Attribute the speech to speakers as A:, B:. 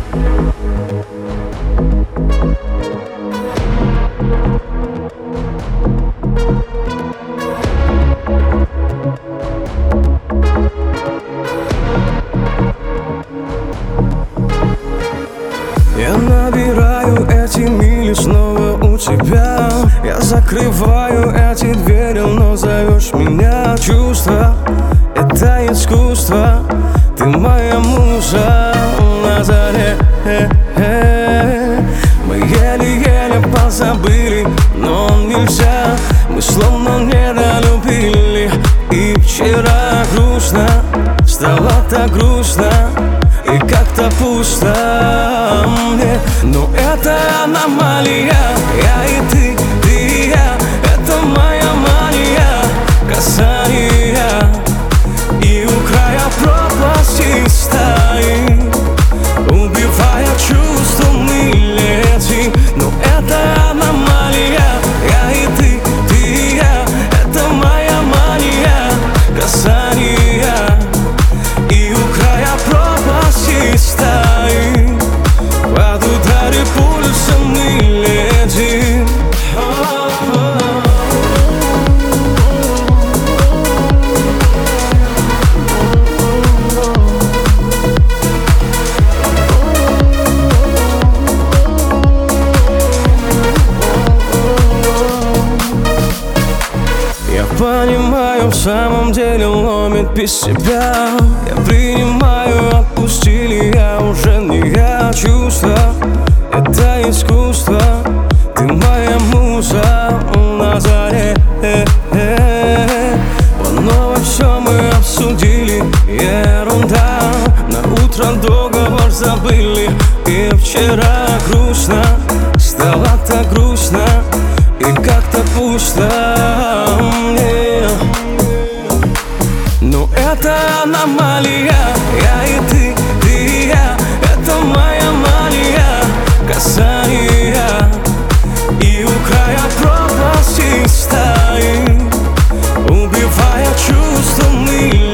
A: Я набираю эти мили снова у тебя. Я закрываю эти двери, но зовешь меня. Чувства — это искусство. Ты моя муза на заре. Мы еле-еле позабыли, но нельзя. Мы словно недолюбили. И вчера грустно, стало так грустно и как-то пусто мне. Но это аномалия. Я и ты и я. Это моя мания касания. И у края пропасти стоим, убивая чувства мы летим. Но это аномалия. Я и ты и я. Это моя мания касания. И у края пропасти стоим, под ударе пульса мы летим. Я понимаю, в самом деле ломит без тебя. Я принимаю, отпустили, я уже не я. Чувства — это искусство. Ты моя муза на заре. По новой все мы обсудили, ерунда. На утро договор забыли. И вчера грустно, стало так грустно и как-то пусто мне. Но это аномалия. Я и ты и я. Это моя мания касания. И у края пропасти стоим, убивая чувства мы